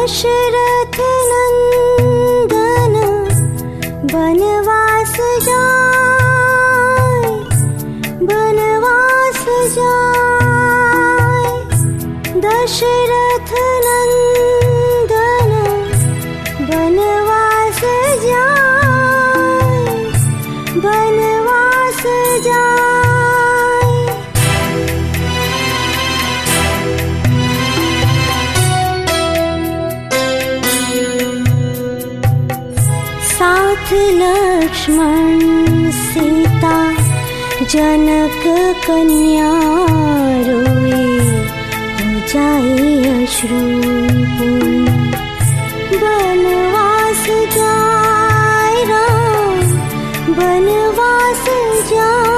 दशरथ नंदन बनवास जाए, बनवास जाए। दशरथ नंदन बनवास जाए, बनवास जाए। साथ लक्ष्मण सीता जनक कन्या रोए, हो जाए अश्रुपूर्ण। बनवास जाए राम, बनवास जाए।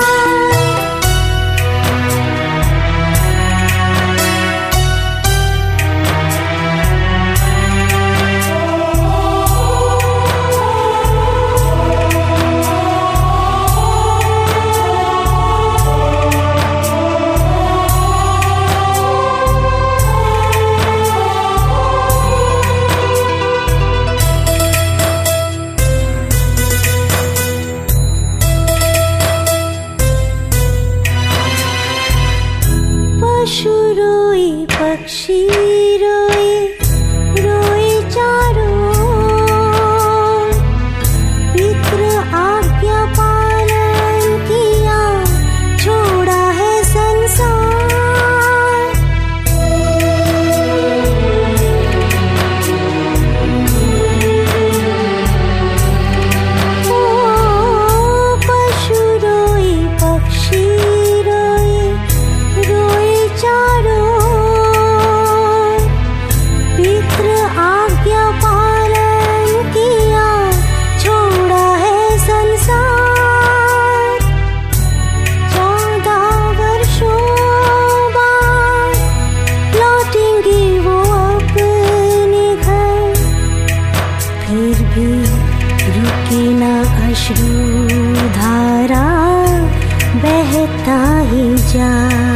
पशु रोए, पक्षी रोए, रोए चारों। पितृ आज्ञा पालन किया, छोड़ा है संसार। ओ पशु रोए, पक्षी रोए, रोए चारों। पितृ आज्ञा पालन किया, छोड़ा है संसार। 14 वर्षों बाद लौटेंगे वो अपने घर, फिर भी रुके ना अश्रु धारा, बहता ही जा।